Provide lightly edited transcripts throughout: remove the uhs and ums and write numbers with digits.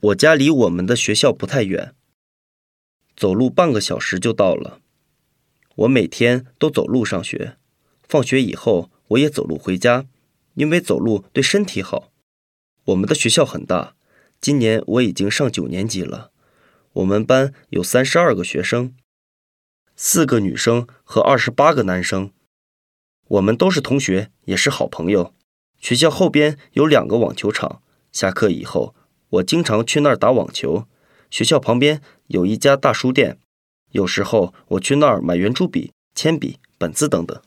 我家离我们的学校不太远，走路半个小时就到了。我每天都走路上学，放学以后我也走路回家，因为走路对身体好。我们的学校很大，今年我已经上9年级了。我们班有32个学生，4个女生和28个男生。我们都是同学，也是好朋友。学校后边有2个网球场，下课以后我经常去那儿打网球。学校旁边有一家大书店，有时候我去那儿买圆珠笔、铅笔、本子等等。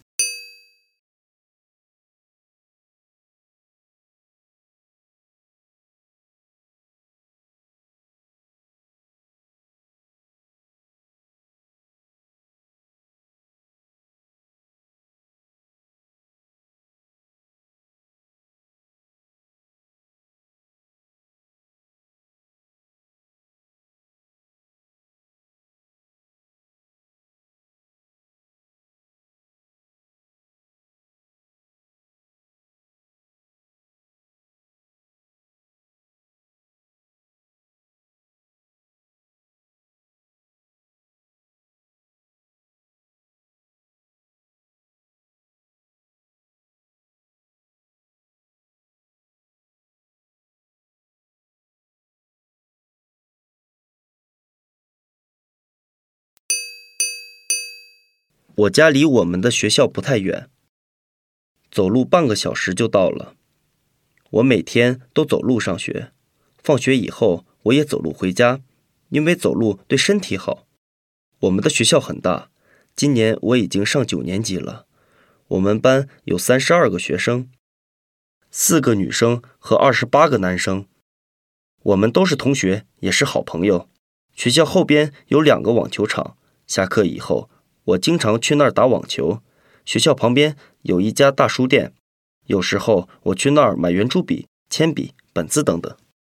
我家离我们的学校不太远，走路半个小时就到了。我每天都走路上学，放学以后我也走路回家，因为走路对身体好。我们的学校很大，今年我已经上9年级了。我们班有32个学生，4个女生和28个男生。我们都是同学，也是好朋友。学校后边有2个网球场，下课以后我经常去那儿打网球。学校旁边有一家大书店，有时候我去那儿买圆珠笔、铅笔、本子等等。